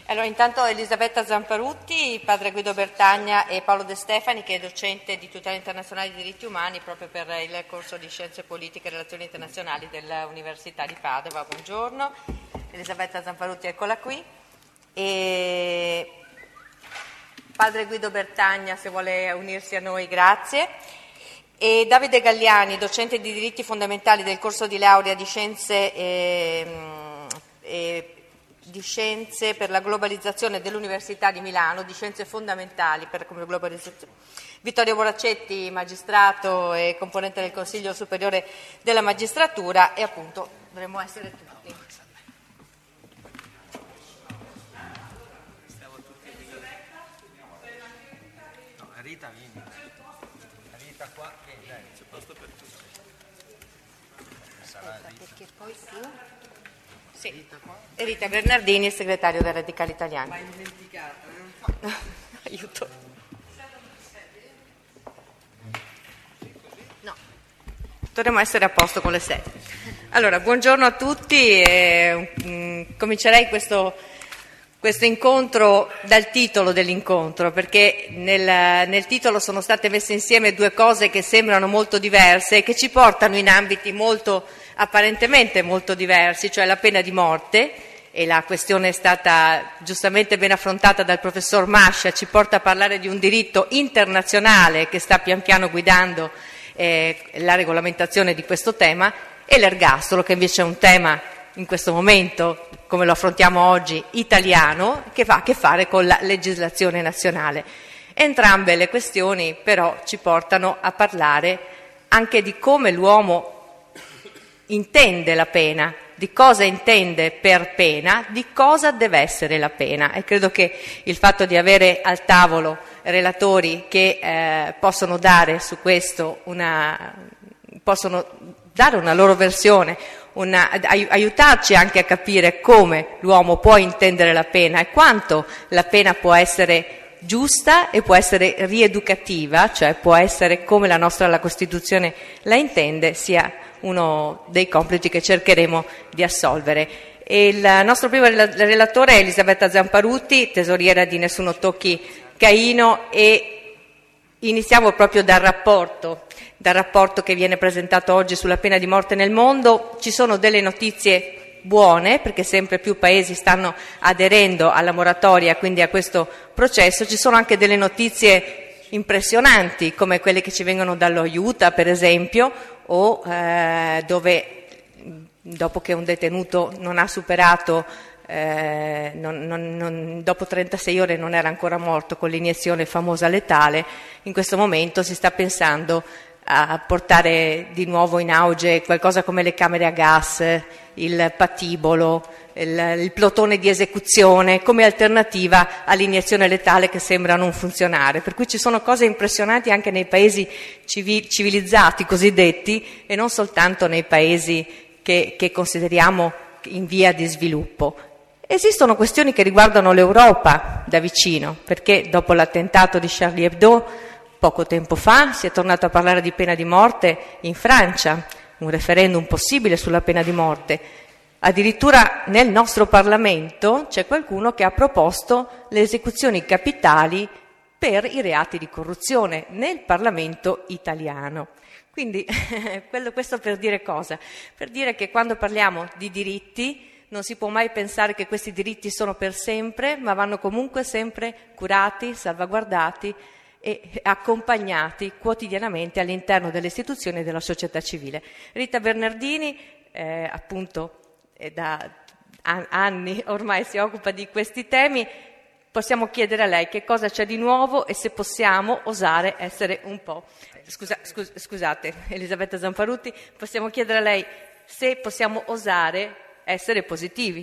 Allora, intanto Elisabetta Zamparutti, padre Guido Bertagna e Paolo De Stefani, che è docente di tutela internazionale dei diritti umani proprio per il corso di Scienze Politiche e Relazioni Internazionali dell'Università di Padova. Buongiorno. Elisabetta Zamparutti, eccola qui. E padre Guido Bertagna, se vuole unirsi a noi, grazie. E Davide Galliani, docente di diritti fondamentali del corso di laurea di Scienze per la globalizzazione dell'Università di Milano, di Scienze fondamentali per la globalizzazione. Vittorio Boraccetti, magistrato e componente del Consiglio Superiore della Magistratura, e appunto dovremmo essere tutti. Rita, vieni. Rita qua, dai, c'è posto per tutti. Perché poi tu... Sì. Rita Bernardini, segretario dei Radicali Italiani. Ma hai dimenticato, Aiuto. No. Dovremmo essere a posto con le 7. Allora, buongiorno a tutti. Comincerei questo incontro dal titolo dell'incontro, perché nel titolo sono state messe insieme due cose che sembrano molto diverse e che ci portano in ambiti apparentemente molto diversi, cioè la pena di morte, e la questione è stata giustamente ben affrontata dal professor Mascia, ci porta a parlare di un diritto internazionale che sta pian piano guidando la regolamentazione di questo tema, e l'ergastolo, che invece è un tema in questo momento, come lo affrontiamo oggi, italiano, che ha a che fare con la legislazione nazionale. Entrambe le questioni però ci portano a parlare anche di come l'uomo intende la pena, di cosa intende per pena, di cosa deve essere la pena, e credo che il fatto di avere al tavolo relatori che possono dare su questo possono dare una loro versione, aiutarci anche a capire come l'uomo può intendere la pena e quanto la pena può essere giusta e può essere rieducativa, cioè può essere come la Costituzione la intende, sia uno dei compiti che cercheremo di assolvere. E il nostro primo relatore è Elisabetta Zamparutti, tesoriera di Nessuno Tocchi Caino, e iniziamo proprio dal rapporto che viene presentato oggi sulla pena di morte nel mondo. Ci sono delle notizie buone, perché sempre più paesi stanno aderendo alla moratoria, quindi a questo processo. Ci sono anche delle notizie impressionanti, come quelle che ci vengono dallo Utah, per esempio, o dove dopo che un detenuto non ha superato dopo 36 ore non era ancora morto con l'iniezione famosa letale, in questo momento si sta pensando a portare di nuovo in auge qualcosa come le camere a gas, il patibolo, il plotone di esecuzione come alternativa all'iniezione letale, che sembra non funzionare. Per cui ci sono cose impressionanti anche nei paesi civilizzati cosiddetti, e non soltanto nei paesi che consideriamo in via di sviluppo. Esistono questioni che riguardano l'Europa da vicino, perché dopo l'attentato di Charlie Hebdo poco tempo fa si è tornato a parlare di pena di morte in Francia, un referendum possibile sulla pena di morte. Addirittura nel nostro Parlamento c'è qualcuno che ha proposto le esecuzioni capitali per i reati di corruzione nel Parlamento italiano. Quindi questo per dire cosa? Per dire che quando parliamo di diritti non si può mai pensare che questi diritti sono per sempre, ma vanno comunque sempre curati, salvaguardati e accompagnati quotidianamente all'interno delle istituzioni e della società civile. Rita Bernardini, appunto, da anni ormai si occupa di questi temi. Possiamo chiedere a lei che cosa c'è di nuovo e se possiamo osare essere un po'... Scusate, Elisabetta Zamparutti, possiamo chiedere a lei se possiamo osare essere positivi.